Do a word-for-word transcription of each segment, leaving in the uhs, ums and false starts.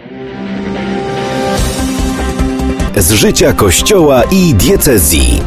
Z życia Kościoła i diecezji.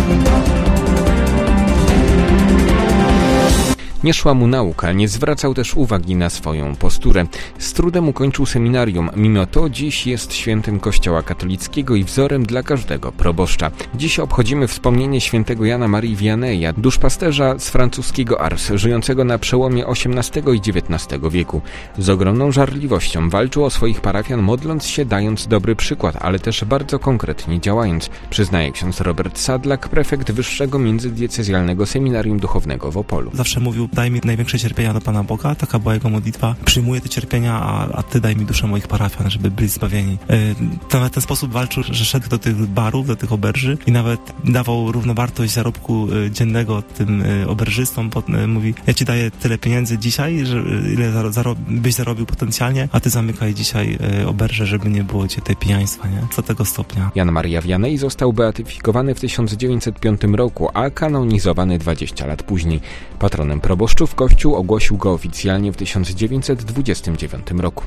Nie szła mu nauka, nie zwracał też uwagi na swoją posturę. Z trudem ukończył seminarium, mimo to dziś jest świętym Kościoła katolickiego i wzorem dla każdego proboszcza. Dziś obchodzimy wspomnienie świętego Jana Marii Vianneya, duszpasterza z francuskiego Ars, żyjącego na przełomie osiemnastego i dziewiętnastego wieku. Z ogromną żarliwością walczył o swoich parafian, modląc się, dając dobry przykład, ale też bardzo konkretnie działając, przyznaje ksiądz Robert Sadlak, prefekt Wyższego Międzydiecezjalnego Seminarium Duchownego w Opolu. Zawsze mówił: daj mi największe cierpienia do Pana Boga, taka była jego modlitwa. Przyjmuję te cierpienia, a, a Ty daj mi duszę moich parafian, żeby byli zbawieni. Yy, nawet w ten sposób walczył, że szedł do tych barów, do tych oberży i nawet dawał równowartość zarobku y, dziennego tym y, oberżystom. Pod, y, mówi: ja Ci daję tyle pieniędzy dzisiaj, że, ile zaro, zaro, byś zarobił potencjalnie, a Ty zamykaj dzisiaj y, oberże, żeby nie było Cię tej pijaństwa, nie? Do tego stopnia. Jan Maria Vianney został beatyfikowany w tysiąc dziewięćset piątym roku, a kanonizowany dwadzieścia lat później. Patronem proboszczów Kościół ogłosił go oficjalnie w tysiąc dziewięćset dwudziestym dziewiątym roku.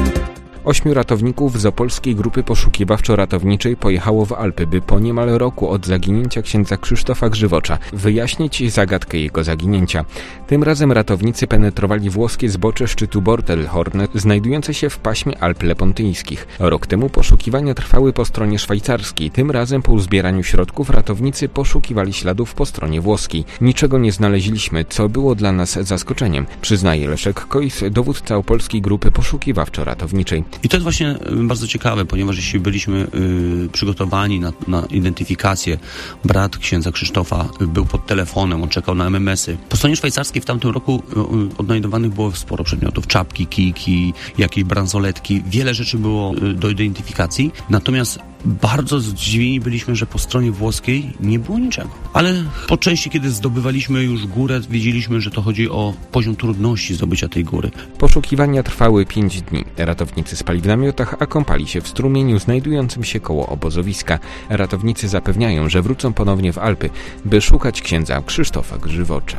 Ośmiu ratowników z opolskiej grupy poszukiwawczo-ratowniczej pojechało w Alpy, by po niemal roku od zaginięcia księdza Krzysztofa Grzywocza wyjaśnić zagadkę jego zaginięcia. Tym razem ratownicy penetrowali włoskie zbocze szczytu Bortelhorn, znajdujące się w paśmie Alp Lepontyńskich. Rok temu poszukiwania trwały po stronie szwajcarskiej. Tym razem po uzbieraniu środków ratownicy poszukiwali śladów po stronie włoskiej. Niczego nie znaleźliśmy, co było dla nas zaskoczeniem, przyznaje Leszek Kojs, dowódca opolskiej grupy poszukiwawczo-ratowniczej. I to jest właśnie bardzo ciekawe, ponieważ jeśli byliśmy y, przygotowani na, na identyfikację, brat księdza Krzysztofa był pod telefonem, on czekał na em em esy. Po stronie szwajcarskiej w tamtym roku y, odnajdowanych było sporo przedmiotów, czapki, kijki, jakieś bransoletki, wiele rzeczy było y, do identyfikacji, natomiast bardzo zdziwieni byliśmy, że po stronie włoskiej nie było niczego. Ale po części, kiedy zdobywaliśmy już górę, wiedzieliśmy, że to chodzi o poziom trudności zdobycia tej góry. Poszukiwania trwały pięć dni. Ratownicy spali w namiotach, a kąpali się w strumieniu znajdującym się koło obozowiska. Ratownicy zapewniają, że wrócą ponownie w Alpy, by szukać księdza Krzysztofa Grzywocza.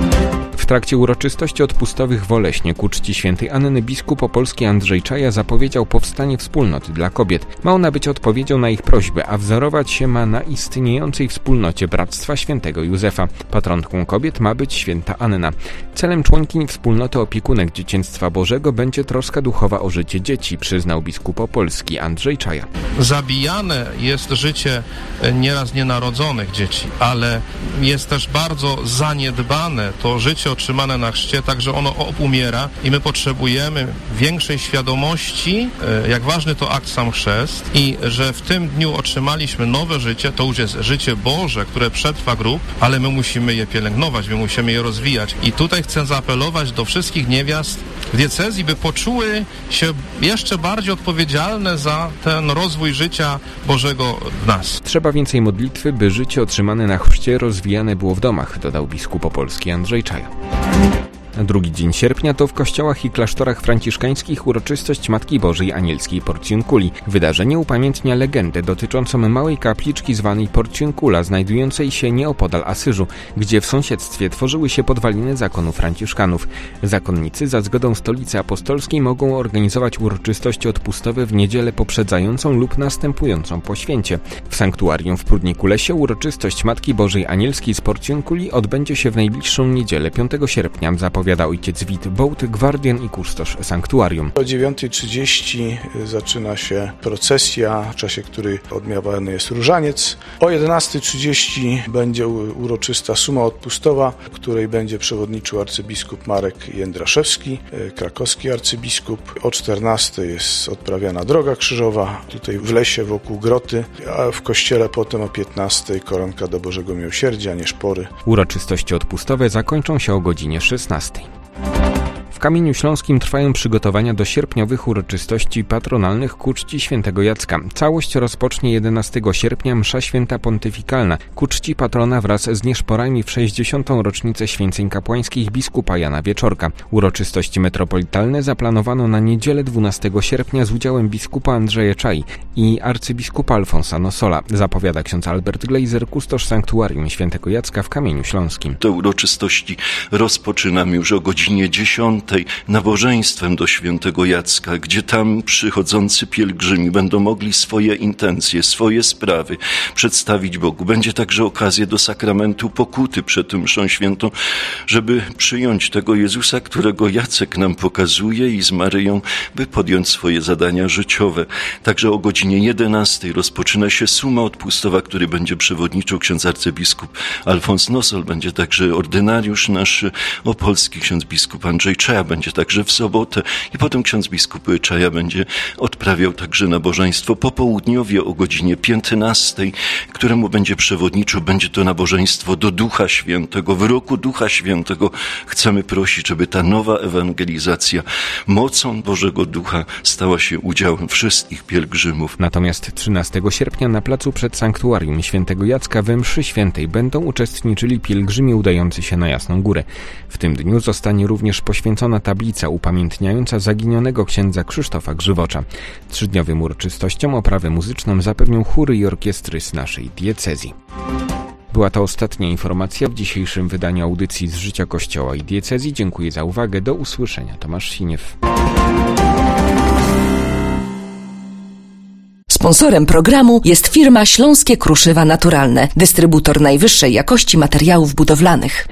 W trakcie uroczystości odpustowych w Oleśnie ku czci świętej Anny biskup opolski Andrzej Czaja zapowiedział powstanie wspólnoty dla kobiet. Ma ona być odpowiedzią na ich prośbę, a wzorować się ma na istniejącej wspólnocie Bractwa Świętego Józefa. Patronką kobiet ma być święta Anna. Celem członkiń wspólnoty opiekunek Dzieciństwa Bożego będzie troska duchowa o życie dzieci, przyznał biskup opolski Andrzej Czaja. Zabijane jest życie nieraz nienarodzonych dzieci, ale jest też bardzo zaniedbane to życie otrzymane na chrzcie, także ono umiera i my potrzebujemy większej świadomości, jak ważny to akt sam chrzest i że w tym dniu otrzymaliśmy nowe życie, to już jest życie Boże, które przetrwa grób, ale my musimy je pielęgnować, my musimy je rozwijać. I tutaj chcę zaapelować do wszystkich niewiast w diecezji, by poczuły się jeszcze bardziej odpowiedzialne za ten rozwój życia Bożego w nas. Trzeba więcej modlitwy, by życie otrzymane na chrzcie rozwijane było w domach, dodał biskup opolski Andrzej Czaja. Drugi dzień sierpnia to w kościołach i klasztorach franciszkańskich uroczystość Matki Bożej Anielskiej Porciunculi. Wydarzenie upamiętnia legendę dotyczącą małej kapliczki zwanej Porciuncula, znajdującej się nieopodal Asyżu, gdzie w sąsiedztwie tworzyły się podwaliny zakonu franciszkanów. Zakonnicy za zgodą Stolicy Apostolskiej mogą organizować uroczystości odpustowe w niedzielę poprzedzającą lub następującą po święcie. W sanktuarium w Prudniku-Lesie uroczystość Matki Bożej Anielskiej z Porciunculi odbędzie się w najbliższą niedzielę piątego sierpnia, zapowiada ojciec Wit Bołt, gwardian i kustosz sanktuarium. O dziewiątej trzydzieści zaczyna się procesja, w czasie której odmiewany jest różaniec. O jedenastej trzydzieści będzie uroczysta suma odpustowa, której będzie przewodniczył arcybiskup Marek Jędraszewski, krakowski arcybiskup. O czternastej jest odprawiana droga krzyżowa, tutaj w lesie wokół groty, a w kościele potem o piętnastej koronka do Bożego Miłosierdzia, nie szpory. Uroczystości odpustowe zakończą się o godzinie szesnastej. W Kamieniu Śląskim trwają przygotowania do sierpniowych uroczystości patronalnych ku czci świętego Jacka. Całość rozpocznie jedenastego sierpnia msza święta pontyfikalna ku czci patrona wraz z nieszporami w sześćdziesiątą rocznicę święceń kapłańskich biskupa Jana Wieczorka. Uroczystości metropolitalne zaplanowano na niedzielę dwunastego sierpnia z udziałem biskupa Andrzeja Czai i arcybiskupa Alfonsa Nosola, zapowiada ksiądz Albert Glejzer, kustosz sanktuarium świętego Jacka w Kamieniu Śląskim. Te uroczystości rozpoczynamy już o godzinie dziesiątej. dziesiątej nabożeństwem do świętego Jacka, gdzie tam przychodzący pielgrzymi będą mogli swoje intencje, swoje sprawy przedstawić Bogu. Będzie także okazja do sakramentu pokuty przed tym mszą świętą, żeby przyjąć tego Jezusa, którego Jacek nam pokazuje, i z Maryją, by podjąć swoje zadania życiowe. Także o godzinie jedenastej rozpoczyna się suma odpustowa, który będzie przewodniczył ksiądz arcybiskup Alfons Nosol, będzie także ordynariusz nasz opolski, ksiądz biskup Andrzej Czaja, będzie także w sobotę i potem ksiądz biskup Czaja będzie odprawiał także nabożeństwo popołudniowe o godzinie piętnastej, któremu będzie przewodniczył. Będzie to nabożeństwo do Ducha Świętego. W roku Ducha Świętego chcemy prosić, żeby ta nowa ewangelizacja mocą Bożego Ducha stała się udziałem wszystkich pielgrzymów. Natomiast trzynastego sierpnia na placu przed sanktuarium świętego Jacka we mszy świętej będą uczestniczyli pielgrzymi udający się na Jasną Górę. W tym dniu zostanie również poświęcona tablica upamiętniająca zaginionego księdza Krzysztofa Grzywocza. Trzydniowym uroczystościom oprawę muzyczną zapewnią chóry i orkiestry z naszej diecezji. Była to ostatnia informacja w dzisiejszym wydaniu audycji z życia Kościoła i diecezji. Dziękuję za uwagę. Do usłyszenia. Tomasz Siniew. Sponsorem programu jest firma Śląskie Kruszywa Naturalne, dystrybutor najwyższej jakości materiałów budowlanych.